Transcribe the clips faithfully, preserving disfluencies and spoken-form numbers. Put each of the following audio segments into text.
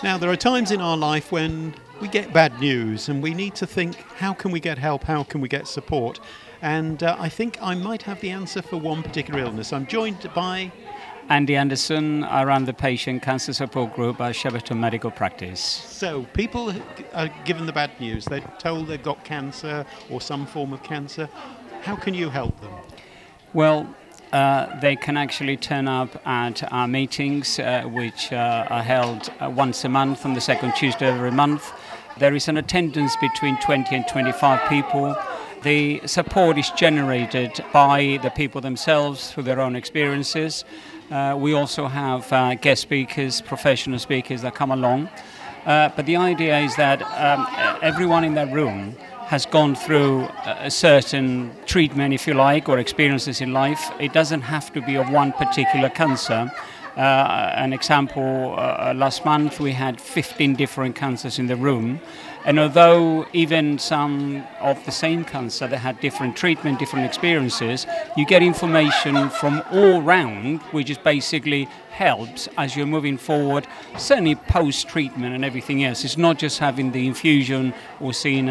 Now, there are times in our life when we get bad news and we need to think, how can we get help? How can we get support? And uh, I think I might have the answer for one particular illness. I'm joined by Andy Anderson. I run the patient cancer support group at Shepperton Medical Practice. So people are given the bad news. They're told they've got cancer or some form of cancer. How can you help them? Well, uh, they can actually turn up at our meetings, uh, which uh, are held uh, once a month on the second Tuesday of every month. There is an attendance between twenty and twenty-five people. The support is generated by the people themselves through their own experiences. Uh, we also have uh, guest speakers, professional speakers that come along. Uh, but the idea is that um, everyone in that room has gone through a certain treatment, if you like, or experiences in life. It doesn't have to be of one particular cancer. Uh, an example, uh, last month we had fifteen different cancers in the room. And although even some of the same cancer that had different treatment, different experiences, you get information from all round, which is basically helps as you're moving forward, certainly post-treatment and everything else. It's not just having the infusion or seeing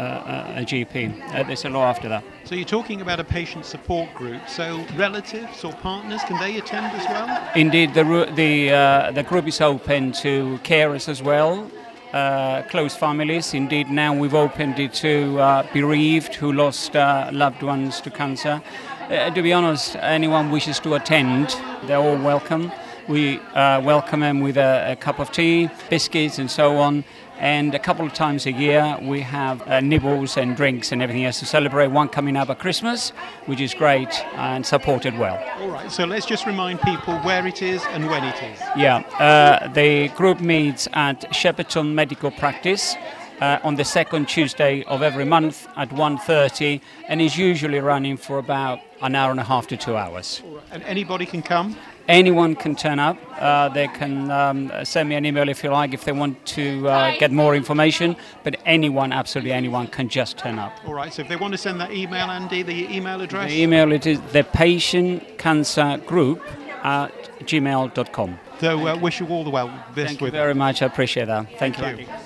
a, a, a G P. Uh, there's a lot after that. So you're talking about a patient support group. So relatives or partners, can they attend as well? Indeed, the, the, uh, the group is open to carers as well. Uh, close families. Indeed, now we've opened it to uh, bereaved who lost uh, loved ones to cancer. Uh, to be honest, anyone wishes to attend, they're all welcome. We uh, welcome them with a, a cup of tea, biscuits and so on. And a couple of times a year we have uh, nibbles and drinks and everything else to celebrate. One coming up at Christmas, which is great and supported well. All right, so let's just remind people where it is and when it is. Yeah, uh, the group meets at Shepperton Medical Practice uh, on the second Tuesday of every month at one thirty and is usually running for about an hour and a half to two hours. All right. And anybody can come? Anyone can turn up. Uh, they can um, send me an email if you like, if they want to uh, get more information. But anyone, absolutely anyone, can just turn up. All right. So if they want to send that email, Andy, the email address? The email it is the patient cancer group at gmail dot com. So uh, wish you all the well. Best Thank you with very much. I appreciate that. Thank, Thank you. you.